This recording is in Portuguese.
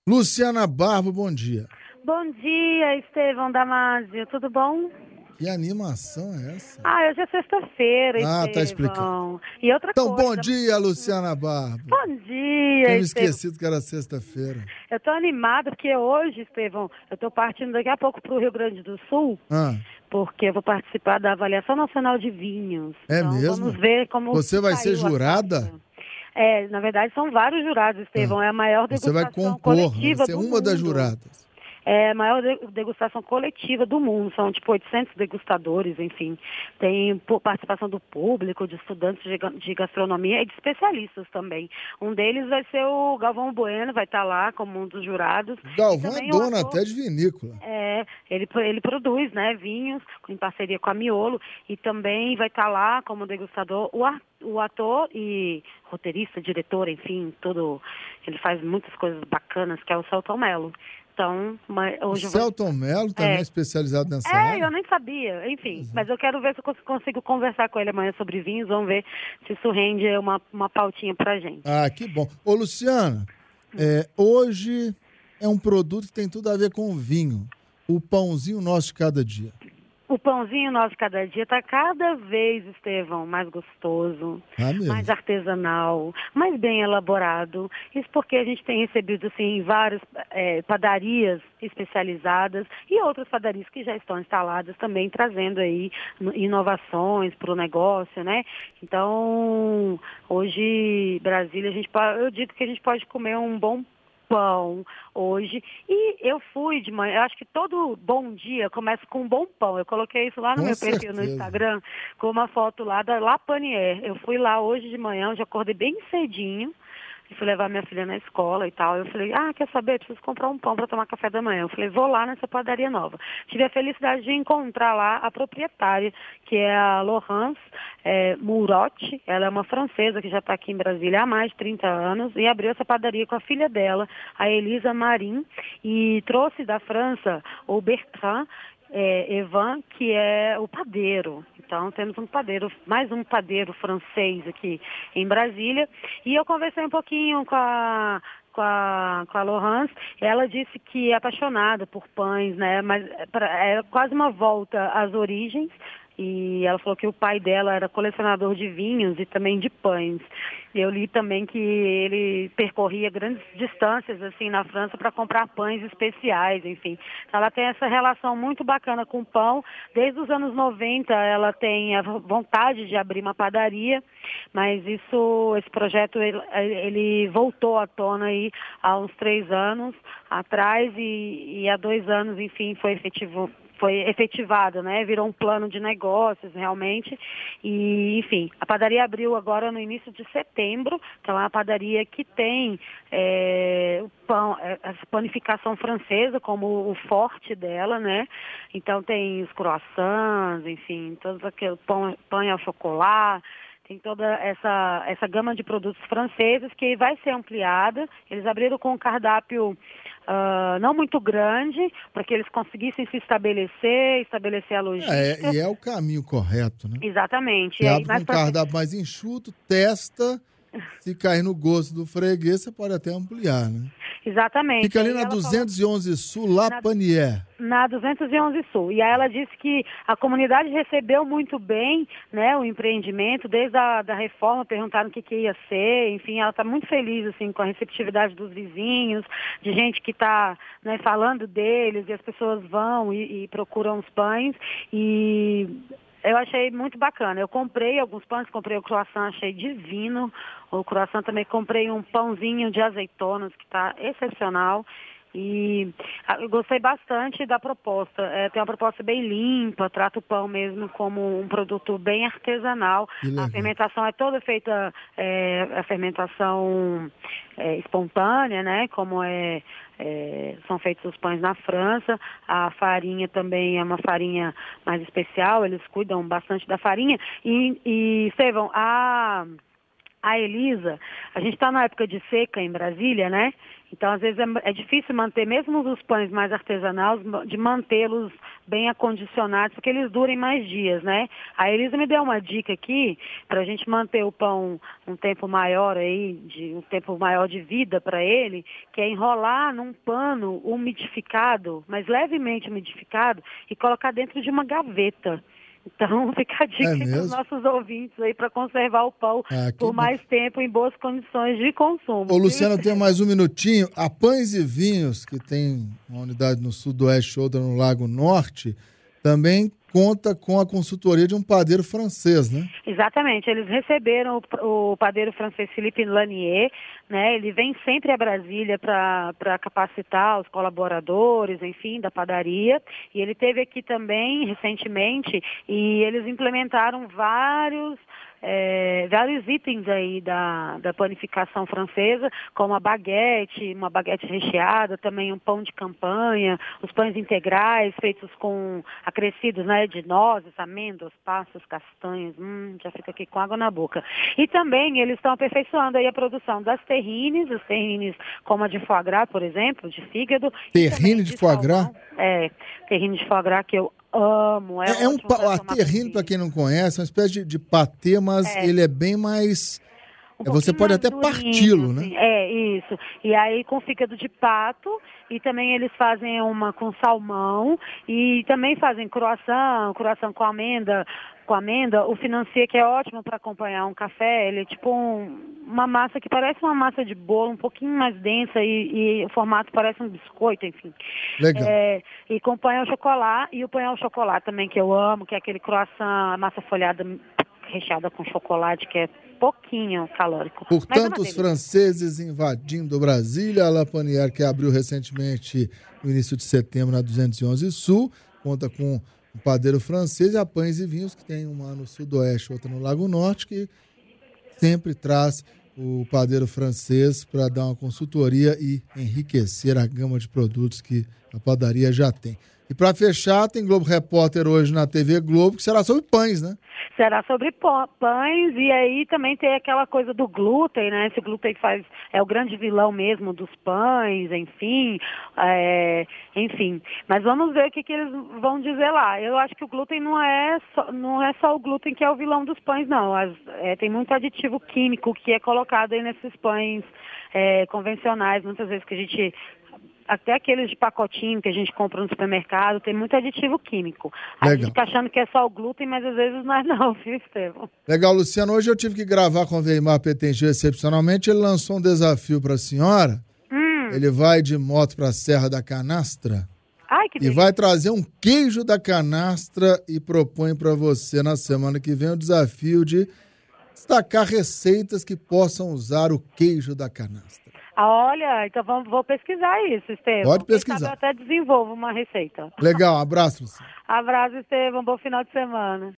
Luciana Barbo, bom dia. Bom dia, Estevão Damásio, tudo bom? Que animação é essa? Hoje é sexta-feira, Estevão. Tá explicando. E outra Então, coisa... bom dia, Luciana Barbo. Bom dia, Tinha me Estevão. esquecido que era sexta-feira. Eu tô animada porque hoje, Estevão, eu tô partindo daqui a pouco pro Rio Grande do Sul, porque eu vou participar da avaliação nacional de vinhos. É então, mesmo? Vamos ver como Você vai ser jurada? Na verdade, são vários jurados, Estevão. É a maior Você vai degustação compor, coletiva vai ser do uma mundo. das juradas. É a maior degustação coletiva do mundo, são tipo 800 degustadores, enfim. Tem participação do público, de estudantes de gastronomia e de especialistas também. Um deles vai ser o Galvão Bueno, vai estar lá como um dos jurados. O Galvão é dono até de vinícola. Ele produz, né, vinhos em parceria com a Miolo e também vai estar lá como degustador o ator e roteirista, diretor, enfim, ele faz muitas coisas bacanas, que é o Selton Mello. Então, hoje o Selton Mello também é especializado nessa área? Eu nem sabia, enfim. Mas eu quero ver se eu consigo conversar com ele amanhã sobre vinhos, vamos ver se isso rende uma pautinha pra gente. Que bom. Ô, Luciana, hoje é um produto que tem tudo a ver com vinho. O pãozinho nosso de cada dia. O pãozinho nosso de cada dia está cada vez, Estevão, mais gostoso, mais artesanal, mais bem elaborado. Isso porque a gente tem recebido, assim, várias padarias especializadas e outras padarias que já estão instaladas também, trazendo aí inovações para o negócio, né? Então, hoje, Brasília, eu digo que a gente pode comer um bom pão hoje, e eu fui de manhã, eu acho que todo bom dia começa com um bom pão, eu coloquei isso lá no meu perfil no Instagram, com uma foto lá da La Panier. Eu fui lá hoje de manhã, eu já acordei bem cedinho, e fui levar minha filha na escola e tal. Eu falei, quer saber? Preciso comprar um pão para tomar café da manhã. Eu falei, vou lá nessa padaria nova. Tive a felicidade de encontrar lá a proprietária, que é a Laurence Murotti. Ela é uma francesa que já está aqui em Brasília há mais de 30 anos e abriu essa padaria com a filha dela, a Elisa Marin, e trouxe da França o Bertrand Evan, que é o padeiro. Então, temos mais um padeiro francês aqui em Brasília. E eu conversei um pouquinho com a Laurence. Ela disse que é apaixonada por pães, né? Mas é quase uma volta às origens. E ela falou que o pai dela era colecionador de vinhos e também de pães. Eu li também que ele percorria grandes distâncias assim na França para comprar pães especiais, enfim. Ela tem essa relação muito bacana com o pão. Desde os anos 90 ela tem a vontade de abrir uma padaria, mas esse projeto ele voltou à tona aí há uns 3 anos atrás e há 2 anos, enfim, foi efetivado, né? Virou um plano de negócios, realmente. E, enfim, a padaria abriu agora no início de setembro. Então, é uma padaria que tem o pão, essa panificação francesa como o forte dela, né? Então, tem os croissants, enfim, todos aqueles pão ao chocolate. Tem toda essa gama de produtos franceses que vai ser ampliada. Eles abriram com um cardápio não muito grande, para que eles conseguissem se estabelecer a logística. E é o caminho correto, né? Exatamente. Você abre com um cardápio mais enxuto, testa, se cair no gosto do freguês, você pode até ampliar, né? Exatamente. Fica ali na 211 Sul, La Panier. Na 211 Sul. E aí ela disse que a comunidade recebeu muito bem, né, o empreendimento, desde a reforma, perguntaram o que ia ser, enfim, ela está muito feliz, assim, com a receptividade dos vizinhos, de gente que está, né, falando deles, e as pessoas vão e procuram os pães, e eu achei muito bacana. Eu comprei alguns pães, comprei o croissant, achei divino. O croissant também comprei um pãozinho de azeitonas, que está excepcional. E eu gostei bastante da proposta. Tem uma proposta bem limpa, trata o pão mesmo como um produto bem artesanal. A fermentação é toda feita, a fermentação espontânea, né? Como são feitos os pães na França. A farinha também é uma farinha mais especial, eles cuidam bastante da farinha. E Estevão, a Elisa, a gente está na época de seca em Brasília, né? Então, às vezes, é difícil manter, mesmo os pães mais artesanais, de mantê-los bem acondicionados, porque eles durem mais dias, né? A Elisa me deu uma dica aqui, para a gente manter o pão um tempo maior aí, um tempo maior de vida para ele, que é enrolar num pano umidificado, mas levemente umidificado, e colocar dentro de uma gaveta. Então, fica a dica para os nossos ouvintes aí para conservar o pão por mais tempo em boas condições de consumo. Ô, Luciana, eu tenho mais um minutinho. A Pães e Vinhos, que tem uma unidade no Sudoeste, outra no Lago Norte, também conta com a consultoria de um padeiro francês, né? Exatamente. Eles receberam o padeiro francês Philippe Lanier, né? Ele vem sempre a Brasília para capacitar os colaboradores, enfim, da padaria. E ele esteve aqui também recentemente e eles implementaram vários itens aí da panificação francesa, como uma baguete recheada, também um pão de campanha, os pães integrais feitos acrescidos, né, de nozes, amêndoas, passas, castanhas, já fica aqui com água na boca. E também eles estão aperfeiçoando aí a produção das terrines, os terrines como a de foie gras, por exemplo, de fígado. Terrine de foie gras? Terrine de foie gras que eu amo. A terrine, para quem não conhece, é uma espécie de patê, mas ele é bem mais... Você pode até parti-lo, né? Assim, isso. E aí com fígado de pato, e também eles fazem uma com salmão, e também fazem croissant com amêndoa, o financier, que é ótimo para acompanhar um café. Ele é tipo uma massa que parece uma massa de bolo, um pouquinho mais densa, e o formato parece um biscoito, enfim. Legal. E com pão ao chocolate, e o pão ao chocolate também, que eu amo, que é aquele croissant, a massa folhada recheada com chocolate, que é pouquinho calórico. Portanto, os franceses invadindo Brasília, a La Panière, que abriu recentemente no início de setembro na 211 Sul, conta com um padeiro francês, e a Pães e Vinhos, que tem uma no Sudoeste, outra no Lago Norte, que sempre traz o padeiro francês para dar uma consultoria e enriquecer a gama de produtos que a padaria já tem. E para fechar, tem Globo Repórter hoje na TV Globo, que será sobre pães, né? Será sobre pães, e aí também tem aquela coisa do glúten, né? Esse glúten é o grande vilão mesmo dos pães, enfim. Mas vamos ver o que eles vão dizer lá. Eu acho que o glúten não é só o glúten que é o vilão dos pães, não. Tem muito aditivo químico que é colocado aí nesses pães convencionais, muitas vezes que a gente... Até aqueles de pacotinho que a gente compra no supermercado, tem muito aditivo químico. A gente tá achando que é só o glúten, mas às vezes não é não, viu, Estevão? Legal, Luciano. Hoje eu tive que gravar com o Weimar Pettengill excepcionalmente. Ele lançou um desafio para a senhora. Ele vai de moto para a Serra da Canastra. Ai, que delícia. E vai trazer um queijo da canastra e propõe para você na semana que vem o desafio de destacar receitas que possam usar o queijo da canastra. Olha, então vou pesquisar isso, Estevão. Pode pesquisar. Eu até desenvolvo uma receita. Legal, um abraço, Luciano. Abraço, Estevão. Bom final de semana.